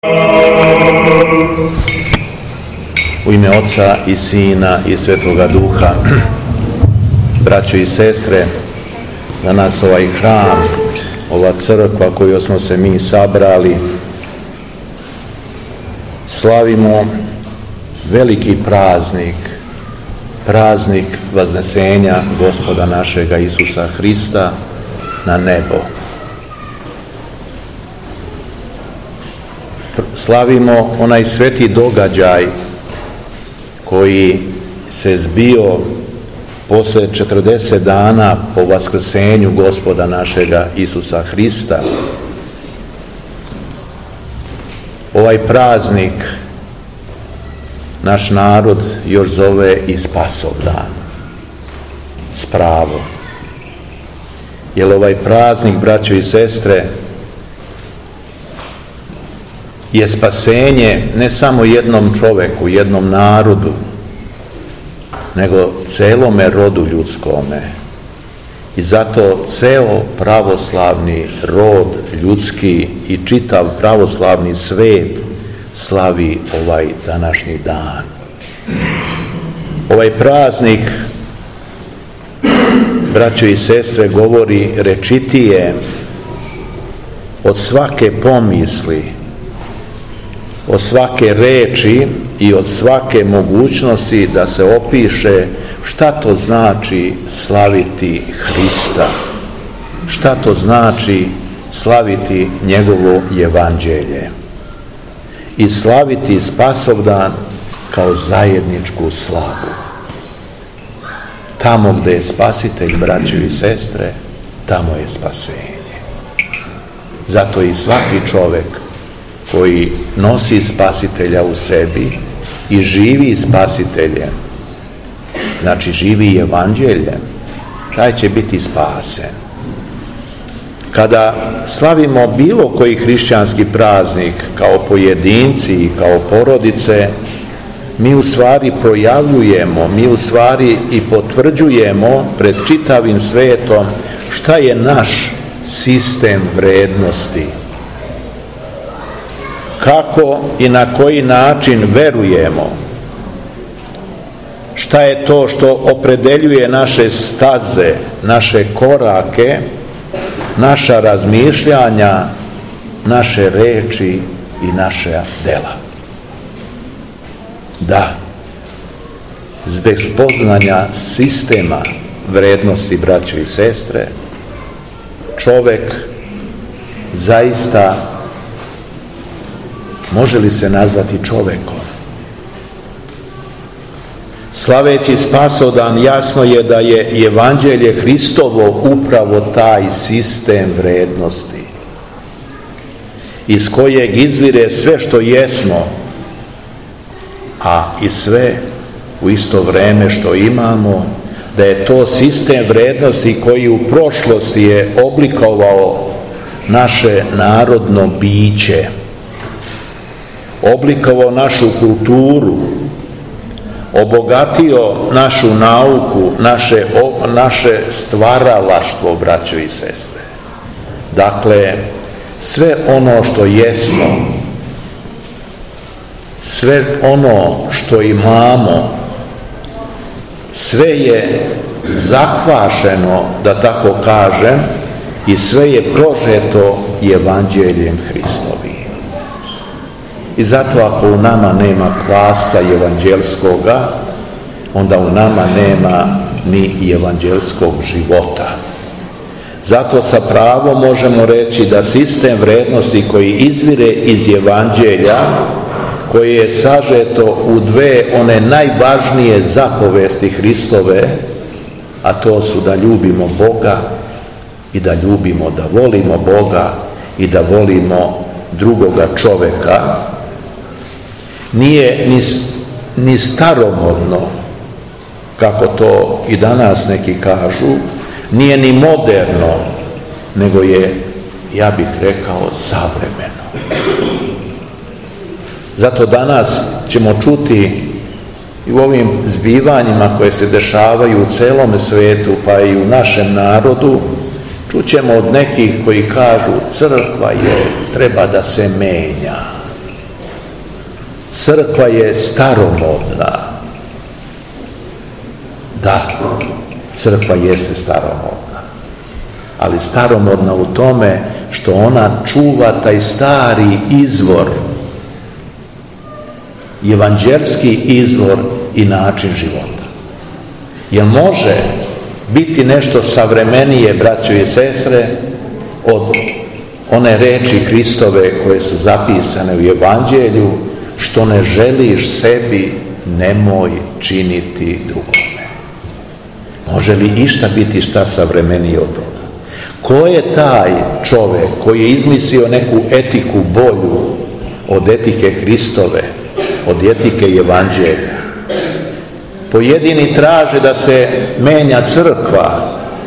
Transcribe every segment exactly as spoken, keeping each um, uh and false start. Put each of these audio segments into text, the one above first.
U ime Oca i Sina i Svetoga Duha, braćo i sestre, danas ovaj hram, ova crkva koju smo se mi sabrali, slavimo veliki praznik, praznik vaznesenja Gospoda našega Isusa Hrista na nebo. Slavimo onaj sveti događaj koji se zbio posle četrdeset dana po vaskrsenju Gospoda našega Isusa Hrista. Ovaj praznik naš narod još zove i Spasovdan, s pravom. Jer ovaj praznik, braćo i sestre, je spasenje ne samo jednom čoveku, jednom narodu, nego celome rodu ljudskome. I zato ceo pravoslavni rod ljudski i čitav pravoslavni svet slavi ovaj današnji dan. Ovaj praznik, braćo i sestre, govori rečitije od svake pomisli, od svake reči i od svake mogućnosti da se opiše šta to znači slaviti Hrista, šta to znači slaviti njegovo evanđelje i slaviti Spasovdan kao zajedničku slavu. Tamo gdje je Spasitelj, braćo i sestre, tamo je spasenje. Zato i svaki čovjek koji nosi Spasitelja u sebi i živi Spasiteljem, znači živi evanđeljem, taj će biti spasen. Kada slavimo bilo koji hrišćanski praznik kao pojedinci i kao porodice, mi u stvari projavljujemo, mi u stvari i potvrđujemo pred čitavim svetom šta je naš sistem vrednosti. Kako i na koji način verujemo, šta je to što opredeljuje naše staze, naše korake, naša razmišljanja, naše reči i naša dela. Da, zbog spoznanja sistema vrednosti, braćo i sestre, čovek zaista može li se nazvati čovekom? Slaveći Spasovdan, jasno je da je evanđelje Hristovo upravo taj sistem vrednosti iz kojeg izvire sve što jesmo, a i sve u isto vreme što imamo, da je to sistem vrednosti koji u prošlosti je oblikovao naše narodno biće, oblikovao našu kulturu, obogatio našu nauku, naše, o, naše stvaralaštvo, braćo i sestre. Dakle, sve ono što jesmo, sve ono što imamo, sve je zakvašeno, da tako kažem, i sve je prožeto evanđeljem Hristovim. I zato ako u nama nema kvasca evanđelskoga, onda u nama nema ni evanđelskog života. Zato sa pravom možemo reći da sistem vrednosti koji izvire iz evanđelja, koje je sažeto u dve one najvažnije zapovesti Hristove, a to su da ljubimo Boga i da ljubimo, da volimo Boga i da volimo drugoga čoveka, nije ni, ni staromodno, kako to i danas neki kažu, nije ni moderno, nego je, ja bih rekao, savremeno. Zato danas ćemo čuti i u ovim zbivanjima koje se dešavaju u celom svetu, pa i u našem narodu, čućemo od nekih koji kažu crkva je, treba da se menja. crkva je staromodna. Da, crkva jeste staromodna, ali staromodna u tome što ona čuva taj stari izvor, evanđelski izvor i način života. Jer može biti nešto savremenije, braćo i sestre, od one reči Hristove koje su zapisane u Evanđelju: što ne želiš sebi, nemoj činiti drugome. Može li išta biti šta savremenije od toga? Ko je taj čovjek koji je izmislio neku etiku bolju od etike Hristove, od etike Evanđelja? Pojedini traže da se menja crkva,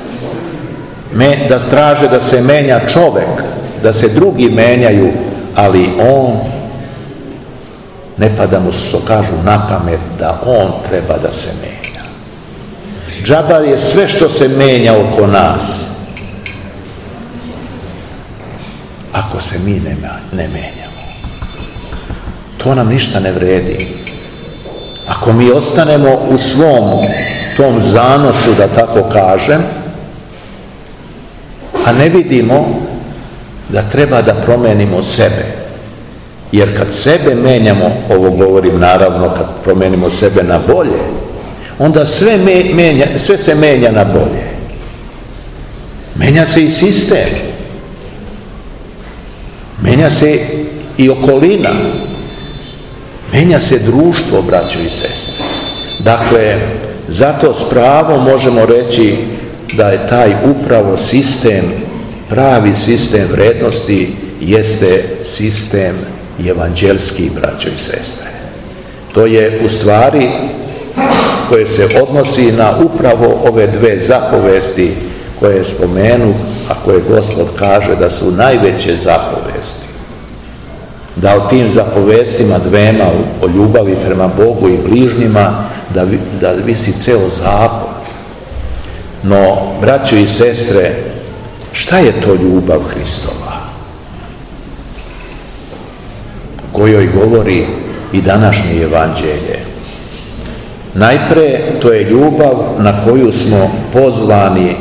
da traže da se menja čovjek, da se drugi menjaju, ali on, ne pada mu, što kažu, na pamet da on treba da se menja. Džaba je sve što se menja oko nas, ako se mi ne, ne menjamo. To nam ništa ne vredi. Ako mi ostanemo u svom tom zanosu, da tako kažem, a ne vidimo da treba da promenimo sebe. Jer kad sebe menjamo, ovo govorim naravno kad promenimo sebe na bolje, onda sve, menja, sve se menja na bolje. Menja se i sistem, menja se i okolina, menja se društvo, braćo i sestre. Dakle, zato s pravom možemo reći da je taj upravo sistem, pravi sistem vrednosti, jeste sistem evanđelski, braćo i sestre. To je u stvari koje se odnosi na upravo ove dve zapovesti koje spomenu, a koje Gospod kaže da su najveće zapovesti. Da o tim zapovestima dvema, o ljubavi prema Bogu i bližnjima, da, da visi ceo zakon. No, braćo i sestre, šta je to ljubav Hristova, o kojoj govori i današnje evanđelje? Najpre, to je ljubav na koju smo pozvani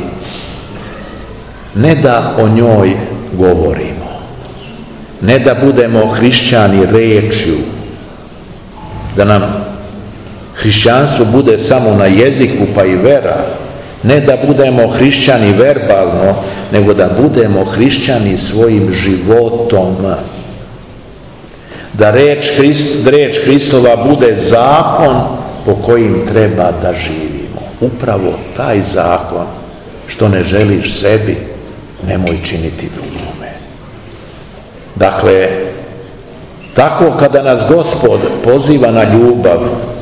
ne da o njoj govorimo, ne da budemo hrišćani rečju, da nam hrišćanstvo bude samo na jeziku pa i vera, ne da budemo hrišćani verbalno, nego da budemo hrišćani svojim životom. Da reč, Hrist, reč Hristova bude zakon po kojim treba da živimo. Upravo taj zakon: što ne želiš sebi, nemoj činiti drugome. Dakle, tako kada nas Gospod poziva na ljubav,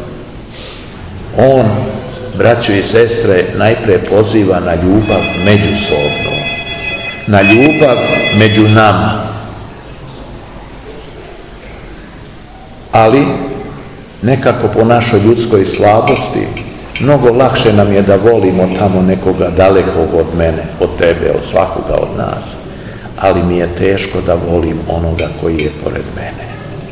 On, braćo i sestre, najpre poziva na ljubav međusobno, na ljubav među nama. Ali nekako po našoj ljudskoj slabosti mnogo lakše nam je da volimo tamo nekoga dalekog od mene, od tebe, od svakoga od nas, ali mi je teško da volim onoga koji je pored mene.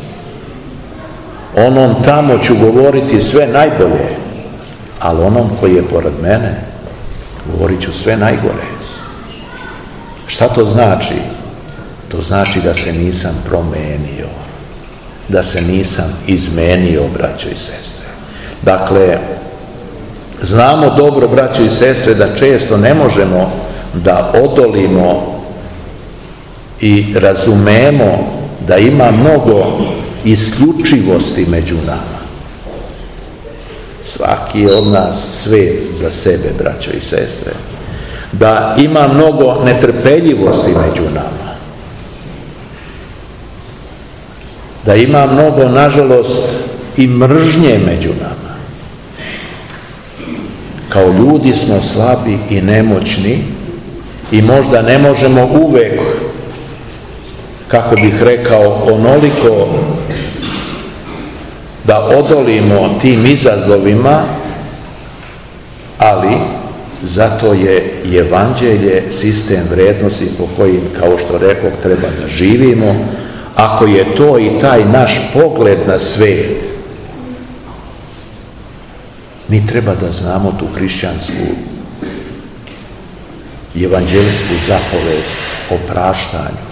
Onom tamo ću govoriti sve najbolje, ali onom koji je pored mene govorit ću sve najgore. Šta to znači? To znači da se nisam promenio, da se nisam izmenio, braćo i sestre. Dakle, znamo dobro, braćo i sestre, da često ne možemo da odolimo i razumemo da ima mnogo isključivosti među nama. Svaki je od nas svet za sebe, braćo i sestre. Da ima mnogo netrpeljivosti među nama. Da ima mnogo, nažalost, i mržnje među nama. Kao ljudi smo slabi i nemoćni i možda ne možemo uvek, kako bih rekao, onoliko da odolimo tim izazovima, ali zato je evanđelje sistem vrednosti po kojim, kao što rekoh, treba da živimo, ako je to i taj naš pogled na svijet, mi treba da znamo tu hrišćansku i evanđelsku zapovest o praštanju.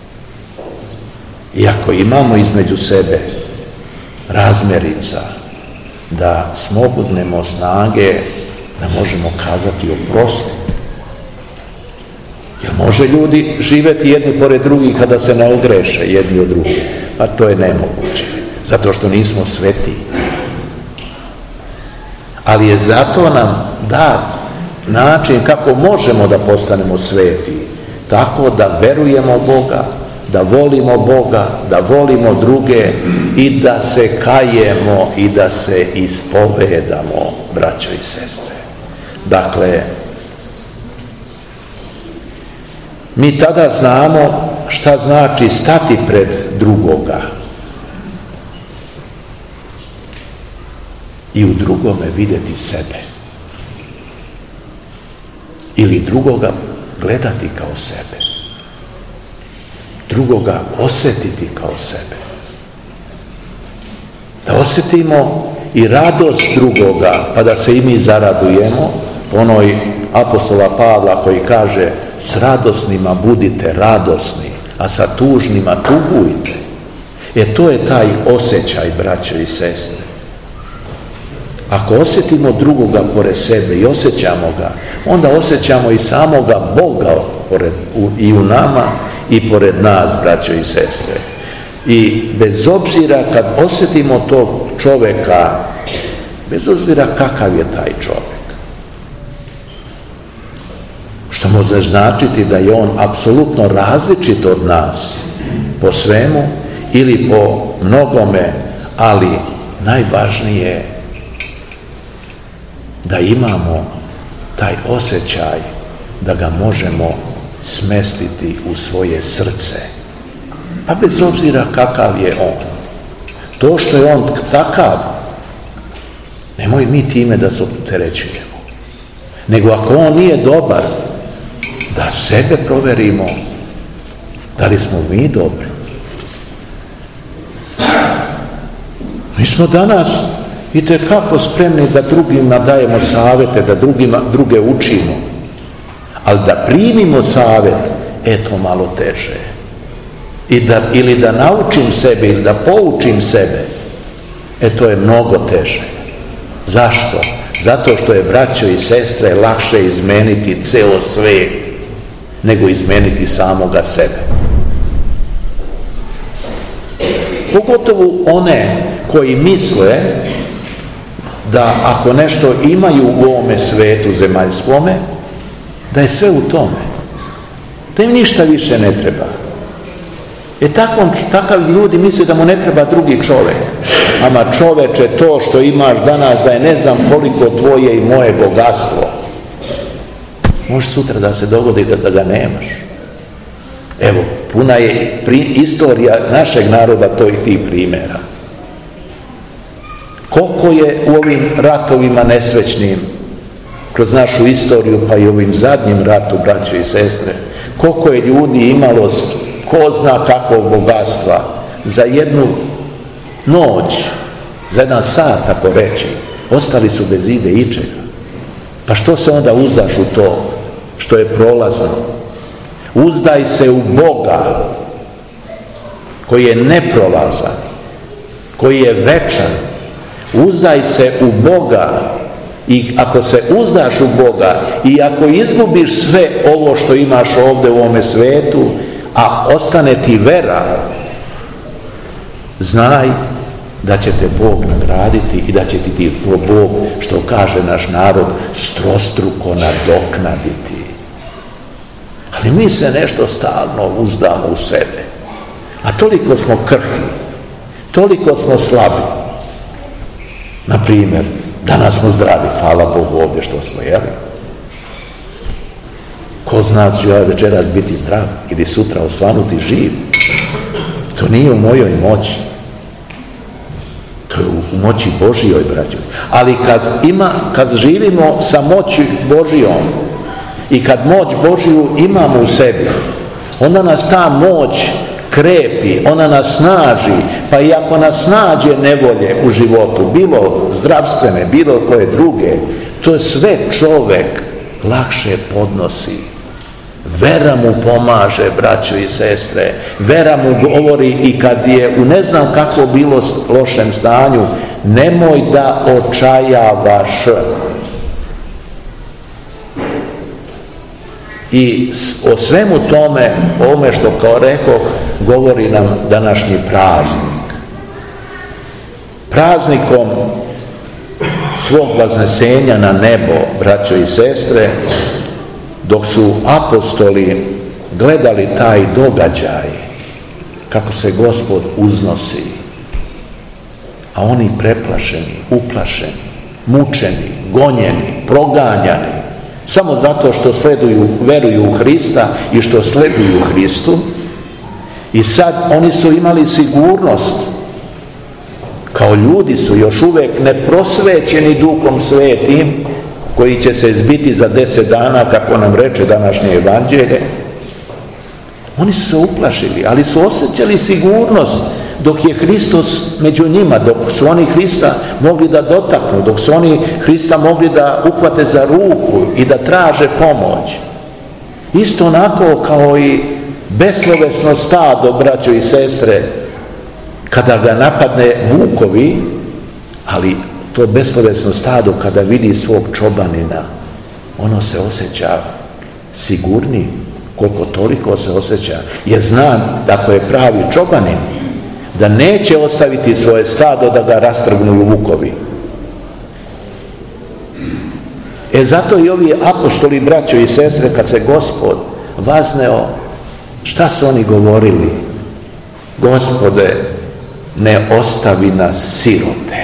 I ako imamo između sebe razmjerica da smogudnemo snage da možemo kazati oprosti. Jer može ljudi živjeti jedni pored drugih kada se ne ogreše jedni od drugih? Pa to je nemoguće, zato što nismo sveti. Ali je zato nam dat način kako možemo da postanemo sveti, tako da verujemo Boga, da volimo Boga, da volimo druge i da se kajemo i da se ispovedamo, braćo i sestre. Dakle, mi tada znamo šta znači stati pred drugoga i u drugome vidjeti sebe ili drugoga gledati kao sebe, drugoga osjetiti kao sebe, da osjetimo i radost drugoga pa da se i mi zaradujemo po onoj apostola Pavla koji kaže s radosnima budite radosni, a sa tužnima tugujte. E to je taj osjećaj, braćo i sestre. Ako osjetimo drugoga pored sebe i osjećamo ga, onda osjećamo i samoga Boga pored, u, i u nama i pored nas, braćo i sestre. I bez obzira kad osjetimo tog čovjeka, bez obzira kakav je taj čovjek, što može značiti da je on apsolutno različit od nas po svemu ili po mnogome, ali najvažnije da imamo taj osjećaj da ga možemo smestiti u svoje srce. Pa bez obzira kakav je on. To što je on takav, nemoj mi time da se opterećujemo. Nego ako on nije dobar, da sebe proverimo da li smo mi dobri. Mi smo danas itekako spremni da drugima dajemo savjete, da drugima, druge učimo. Ali da primimo savjet, eto malo teže. I da, ili da naučim sebe, ili da poučim sebe, e to je mnogo teže. Zašto? Zato što je, braćo i sestre, lakše izmeniti ceo svijet nego izmeniti samoga sebe. Pogotovo one koji misle da ako nešto imaju u ovome svetu zemaljskome, da je sve u tome. Da im ništa više ne treba. E tako, takav ljudi misle da mu ne treba drugi čovjek. Ama čoveče, to što imaš danas da je ne znam koliko tvoje i moje bogatstvo, može sutra da se dogodi da, da ga nemaš. Evo, puna je pri, istorija našeg naroda to i tih primjera. Koliko je u ovim ratovima nesrećnim, kroz našu istoriju, pa i ovim zadnjim ratu, braćo i sestre, koliko je ljudi imalo ko zna kakvog bogatstva za jednu noć, za jedan sat, ako reći, ostali su bez ide ičega. Pa što se onda uzdaš u to što je prolazno? Uzdaj se u Boga koji je neprolazan, koji je večan. Uzdaj se u Boga i ako se uzdaš u Boga i ako izgubiš sve ovo što imaš ovdje u ovome svetu, a ostane ti vera, znaj da će te Bog nagraditi i da će ti Bog, što kaže naš narod, strostruko nadoknaditi. Ali mi se nešto stalno uzdamo u sebe. A toliko smo krhki, toliko smo slabi. Na primjer, danas smo zdravi, hvala Bogu ovdje što smo jeli. Ko zna ću ja večeras biti zdrav ili sutra osvanuti živ. To nije u mojoj moći. To je u moći Božijoj, braćo. Ali kad, ima, kad živimo sa moći Božijom i kad moć Božiju imamo u sebi, onda nas ta moć krepi, ona nas snaži, pa i ako nas nađe nevolje u životu, bilo zdravstvene, bilo koje druge, to sve čovjek lakše podnosi. Vera mu pomaže, braćo i sestre, vera mu govori i kad je u ne znam kako bilo lošem stanju, nemoj da očajavaš. I o svemu tome, ovome što kao rekao, govori nam današnji praznik. Praznikom svog vaznesenja na nebo, braćo i sestre, dok su apostoli gledali taj događaj, kako se Gospod uznosi, a oni preplašeni, uplašeni, mučeni, gonjeni, proganjani, samo zato što sleduju, veruju u Hrista i što sleduju Hristu. I sad oni su imali sigurnost, kao ljudi su još uvijek neprosvećeni Duhom Svetim, koji će se zbiti za deset dana, kako nam reče današnje evanđelje. Oni su se uplašili, ali su osjećali sigurnost dok je Hristos među njima, dok su oni Hrista mogli da dotaknu, dok su oni Hrista mogli da uhvate za ruku i da traže pomoć. Isto onako kao i beslovesno stado, braćo i sestre, kada ga napadne vukovi, ali to beslovesno stado kada vidi svog čobanina, ono se osjeća sigurni, koliko toliko se osjeća, jer zna da ako je pravi čobanin, da neće ostaviti svoje stado da ga rastrgnu vukovi. E zato i ovi apostoli, braćo i sestre, kad se Gospod vazneo, šta su oni govorili? Gospode, ne ostavi nas sirote.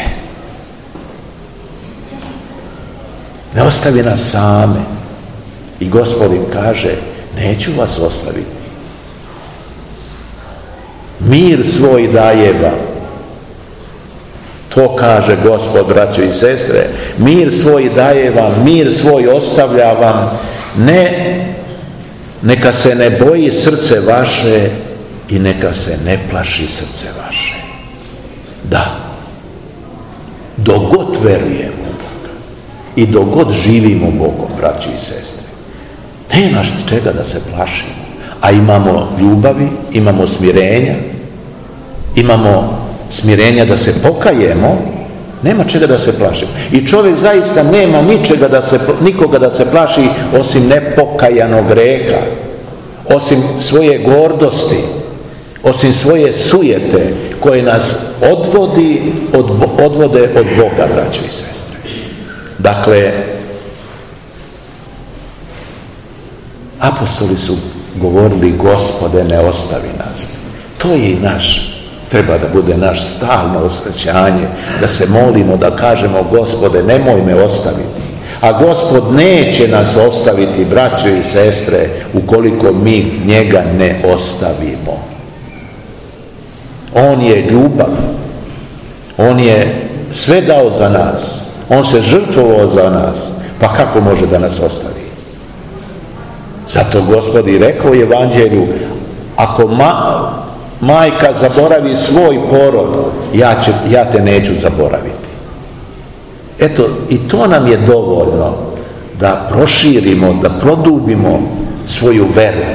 Ne ostavi nas same. I Gospod im kaže, neću vas ostaviti. Mir svoj daje vam. To kaže Gospod, braćo i sestre. Mir svoj daje vam, mir svoj ostavlja vam. Ne, neka se ne boji srce vaše i neka se ne plaši srce vaše. Da, dok god verujemo u Boga i dok god živimo Bogom, braći i sestre, nema čega da se plašimo, a imamo ljubavi, imamo smirenja, imamo smirenja da se pokajemo, nema čega da se plašimo. I čovjek zaista nema ničega da se, nikoga da se plaši osim nepokajanog greha, osim svoje gordosti, osim svoje sujete koje nas odvodi, od, odvode od Boga, braćo i sestre. Dakle, apostoli su govorili, Gospode, ne ostavi nas. To je i naš, treba da bude naš stalno osjećanje, da se molimo, da kažemo, Gospode, nemoj me ostaviti. A Gospod neće nas ostaviti, braćo i sestre, ukoliko mi njega ne ostavimo. On je ljubav. On je sve dao za nas. On se žrtvovao za nas. Pa kako može da nas ostavi? Zato Gospod i rekao u evanđelju, ako ma, majka zaboravi svoj porod, ja, će, ja te neću zaboraviti. Eto, i to nam je dovoljno da proširimo, da produbimo svoju veru.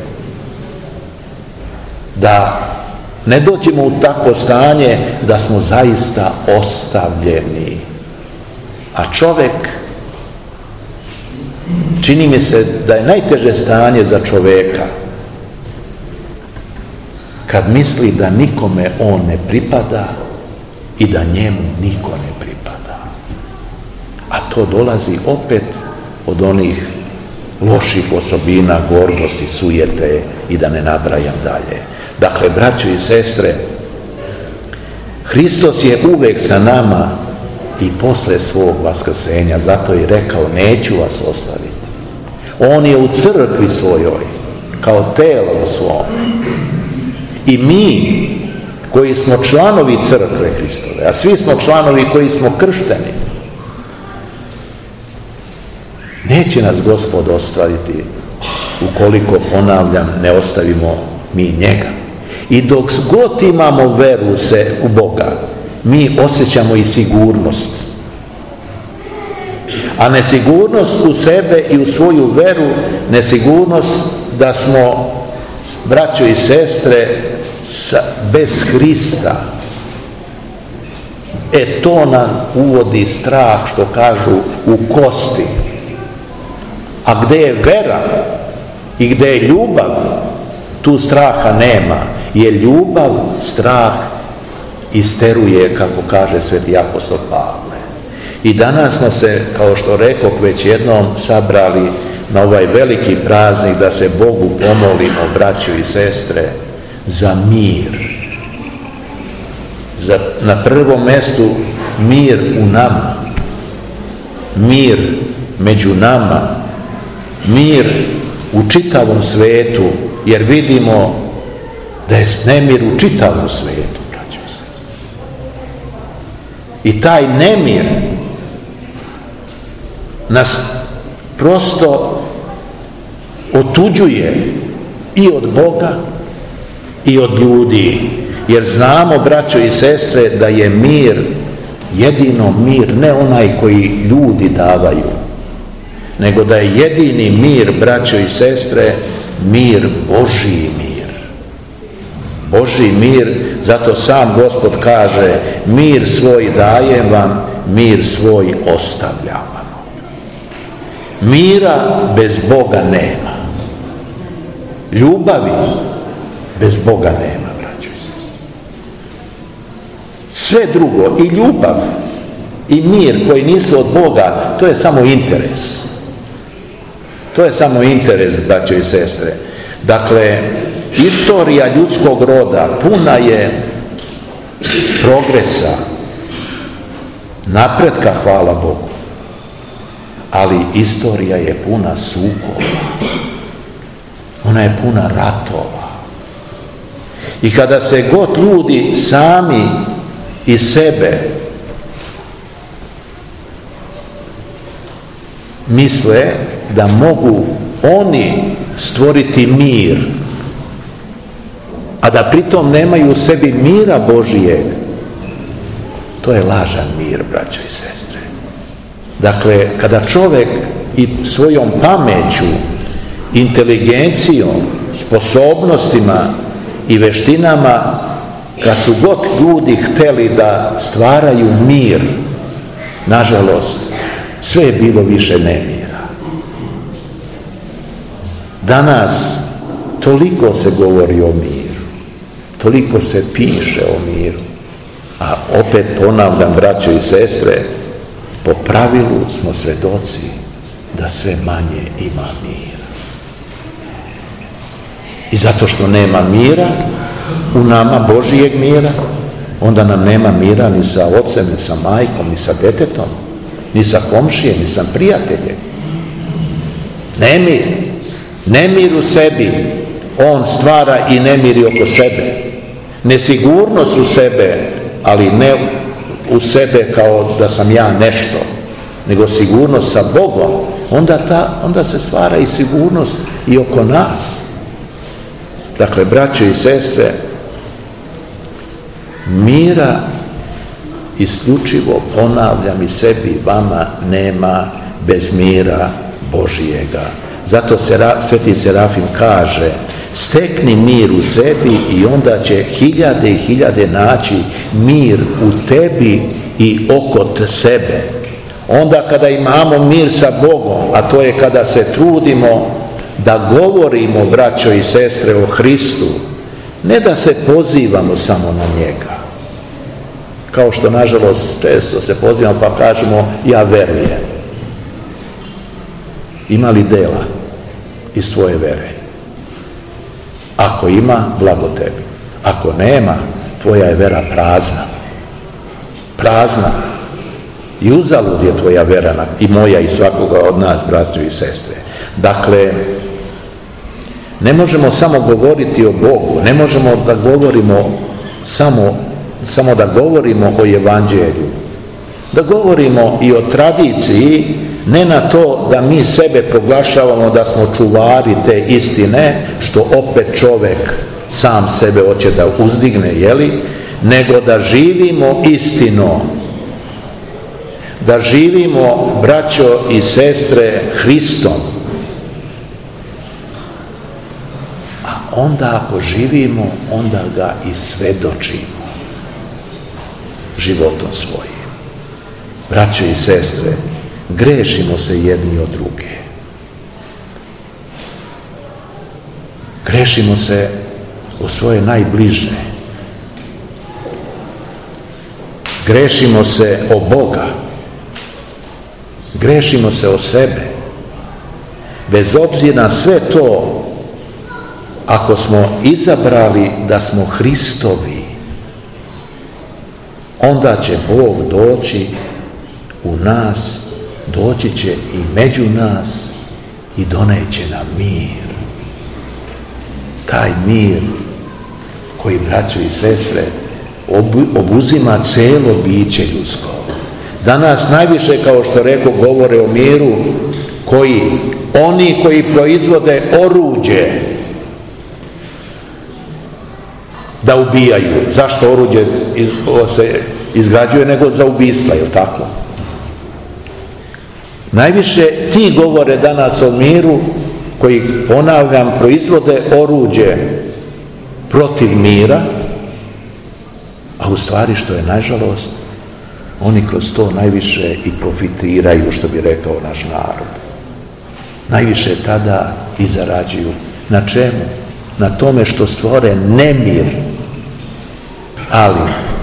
Da ne dođemo u takvo stanje da smo zaista ostavljeni. A čovjek, čini mi se da je najteže stanje za čovjeka kad misli da nikome on ne pripada i da njemu niko ne pripada. A to dolazi opet od onih loših osobina, gordosti, sujete i da ne nabrajam dalje. Dakle, braćo i sestre, Hristos je uvek sa nama i posle svog vaskrsenja, zato je rekao, neću vas ostaviti. On je u crkvi svojoj, kao telo u svom. I mi, koji smo članovi crkve Hristove, a svi smo članovi koji smo kršteni, neće nas Gospod ostaviti ukoliko, ponavljam, ne ostavimo mi njega. I dok god imamo veru se u Boga, mi osjećamo i sigurnost. A nesigurnost u sebe i u svoju veru, nesigurnost da smo, braćo i sestre, bez Hrista. E to nam uvodi strah, što kažu, u kosti. A gdje je vera i gdje je ljubav, tu straha nema. Jer ljubav strah isteruje, kako kaže sveti apostol Pavle. I danas smo se, kao što rekoh, već jednom sabrali na ovaj veliki praznik da se Bogu pomolimo, braćo i sestre, za mir. Za, na prvom mjestu mir u nama, mir među nama, mir u čitavom svijetu, jer vidimo da je nemir u čitavom svijetu, braćo. I taj nemir nas prosto otuđuje i od Boga i od ljudi. Jer znamo, braćo i sestre, da je mir jedino mir, ne onaj koji ljudi davaju, nego da je jedini mir, braćo i sestre, mir, Božji mir. Božji mir, zato sam Gospod kaže, mir svoj dajem vam, mir svoj ostavljam vam. Mira bez Boga nema. Ljubavi bez Boga nema. Sve drugo, i ljubav, i mir koji nisu od Boga, to je samo interes. To je samo interes, braćo i sestre. Dakle, istorija ljudskog roda puna je progresa, napretka, hvala Bogu. Ali istorija je puna sukoba. Ona je puna ratova. I kada se god ljudi sami i sebe misle da mogu oni stvoriti mir, a da pritom nemaju u sebi mira Božijeg, to je lažan mir, braćo i sestre. Dakle, kada čovjek i svojom pameću, inteligencijom, sposobnostima i veštinama, kad su god ljudi htjeli da stvaraju mir, nažalost, sve je bilo više nemira. Danas toliko se govori o miru, toliko se piše o miru, a opet ponavljam, braćo i sestre, po pravilu smo svjedoci da sve manje ima mira. I zato što nema mira u nama, Božijeg mira, onda nam nema mira ni sa ocem, ni sa majkom, ni sa detetom, ni sa komšijem, ni sa prijateljem. Nemir, nemir u sebi, on stvara i nemiri oko sebe. Nesigurnost u sebe, ali ne u sebe kao da sam ja nešto, nego sigurnost sa Bogom, onda, ta, onda se stvara i sigurnost i oko nas. Dakle, braćo i sestre, mira isključivo, ponavljam, i sebi i vama nema bez mira Božijega. Zato se, sveti Serafim kaže, stekni mir u sebi i onda će hiljade i hiljade naći mir u tebi i oko sebe. Onda kada imamo mir sa Bogom, a to je kada se trudimo da govorimo, braćo i sestre, o Hristu, ne da se pozivamo samo na njega, kao što nažalost često se pozivamo pa kažemo ja verujem. Ima li dela iz svoje vere? Ako ima, blago tebi. Ako nema, tvoja je vera prazna. Prazna. I uzalud je tvoja vera, i moja i svakoga od nas, braćo i sestre. Dakle, ne možemo samo govoriti o Bogu, ne možemo da govorimo samo, samo da govorimo o evanđelju. Da govorimo i o tradiciji, ne na to da mi sebe proglašavamo da smo čuvari te istine, što opet čovjek sam sebe hoće da uzdigne, jeli, nego da živimo istinom, da živimo, braćo i sestre, Hristom. A onda ako živimo, onda ga i svedočimo životom svojim. Braćo i sestre, grešimo se jedni od druge. Grešimo se u svoje najbliže. Grešimo se o Boga. Grešimo se o sebe. Bez obzira na sve to, ako smo izabrali da smo Hristovi, onda će Bog doći u nas, doći će i među nas i doneće nam mir. Taj mir koji, braćo i sestre, obuzima cijelo biće ljudsko. Danas najviše, kao što rekao, govore o miru koji, oni koji proizvode oruđe da ubijaju. Zašto oruđe iz, se izgrađuje nego za ubistva, je li tako? Najviše ti govore danas o miru koji, ponavljam, proizvode oruđe protiv mira, a u stvari, što je nažalost, oni kroz to najviše i profitiraju, što bi rekao naš narod. Najviše tada i zarađuju. Na čemu? Na tome što stvore nemir. Ali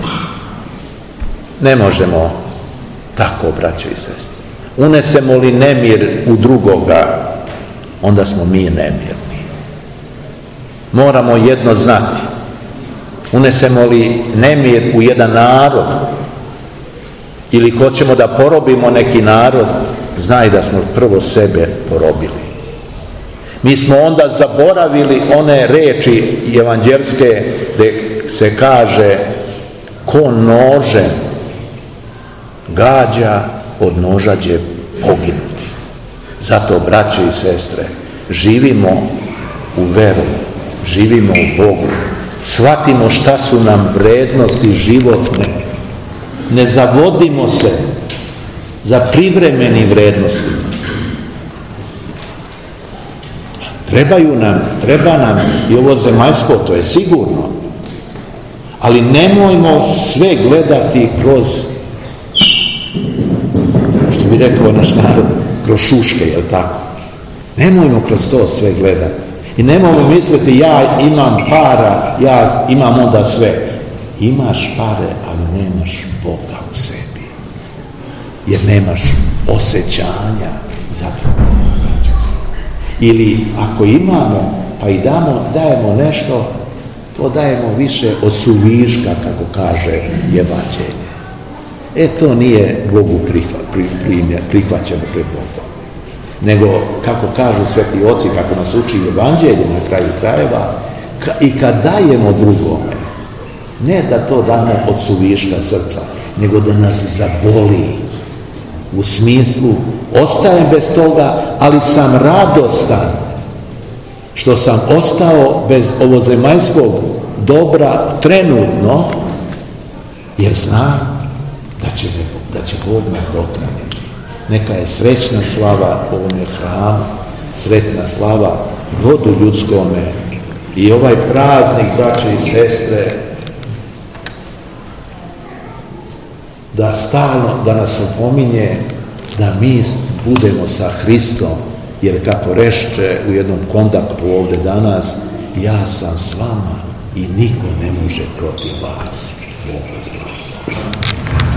ne možemo tako, braćo i sestre. Unesemo li nemir u drugoga, onda smo mi nemirni. Moramo jedno znati. Unesemo li nemir u jedan narod ili hoćemo da porobimo neki narod, znaj da smo prvo sebe porobili. Mi smo onda zaboravili one reči evanđelske gdje se kaže ko nožem gađa, od noža će poginuti. Zato, braćo i sestre, živimo u veru, živimo u Bogu, shvatimo šta su nam vrednosti životne, ne zavodimo se za privremenim vrednostima. Trebaju nam, treba nam i ovo zemaljsko, to je sigurno, ali nemojmo sve gledati kroz, što bi rekao naš narod, kroz šuške, jel tako? Nemojmo kroz to sve gledati. I nemojmo misliti ja imam para, ja imam onda sve. Imaš pare, ali nemaš Boga u sebi. Jer nemaš osjećanja za to. Ili ako imamo, pa i damo, dajemo nešto, to dajemo više od suviška, kako kaže evanđelje. E, to nije Bogu prihva, pri, primjer, prihvaćeno pred Bogom. Nego, kako kažu sveti oci, kako nas uči evanđelje na kraju krajeva, ka, i kad dajemo drugome, ne da to damo od suviška srca, nego da nas zaboli. U smislu, ostajem bez toga, ali sam radostan što sam ostao bez ovozemaljskog dobra trenutno, jer znam da će, da će Bog nadoknaditi. Neka je srećna slava ovome hramu, srećna slava rodu ljudskome i ovaj praznik, braće i sestre, da stalno, da nas opominje da mi budemo sa Hristom, jer kako reče u jednom kontaktu ovdje danas, ja sam s vama i niko ne može protiv vas. Bog vas blagoslov.